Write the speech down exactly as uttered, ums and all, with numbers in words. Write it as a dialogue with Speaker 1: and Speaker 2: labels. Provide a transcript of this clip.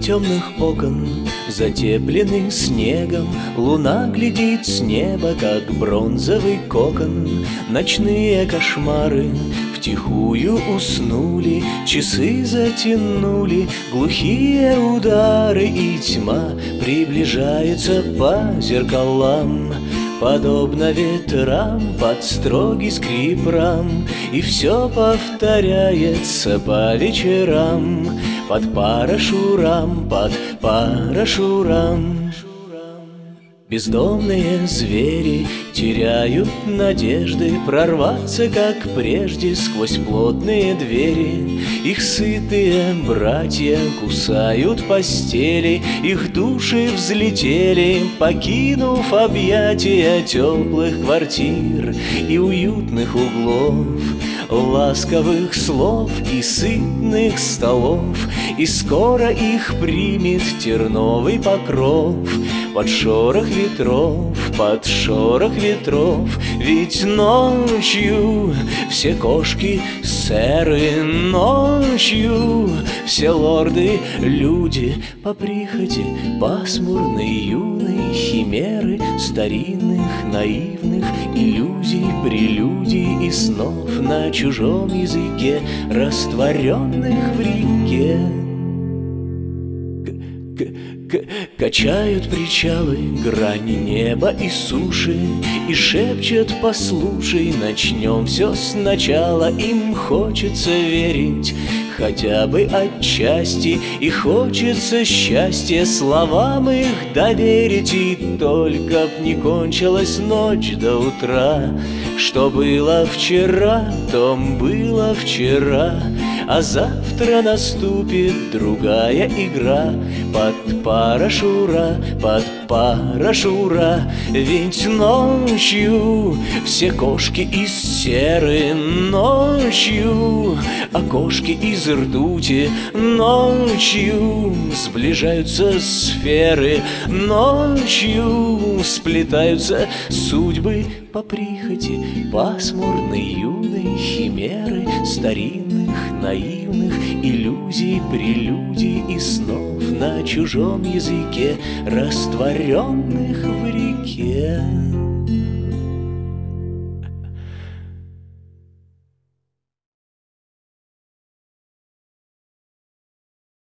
Speaker 1: темных окон, затепленный снегом, луна глядит с неба, как бронзовый кокон. Ночные кошмары втихую уснули, часы затянули глухие удары, и тьма приближается по зеркалам, подобно ветрам под строгий скрип рам. И все повторяется по вечерам, под парашурам, под парашурам. Бездомные звери теряют надежды прорваться, как прежде, сквозь плотные двери. Их сытые братья кусают постели, их души взлетели, покинув объятия теплых квартир и уютных углов, ласковых слов и сытных столов. И скоро их примет терновый покров под шорох ветров, под шорох ветров. Ведь ночью все кошки сэры, ночью все лорды люди по прихоти пасмурной юной химеры, старинных наивных иллюзий, прелюдий и снов на чужом языке, растворенных в реке. Качают причалы грани неба и суши, и шепчут: послушай, начнем все сначала. Им хочется верить хотя бы отчасти, и хочется счастья словам их доверить. И только б не кончилась ночь до утра, что было вчера, том было вчера, а завтра наступит другая игра под парашура, под парашура. Ведь ночью все кошки из серы, ночью окошки из ртути, ночью сближаются сферы, ночью сплетаются судьбы по прихоти пасмурной юной химеры, старинных наивных иллюзий, прелюдий и снов на чужом языке, растворенных в реке.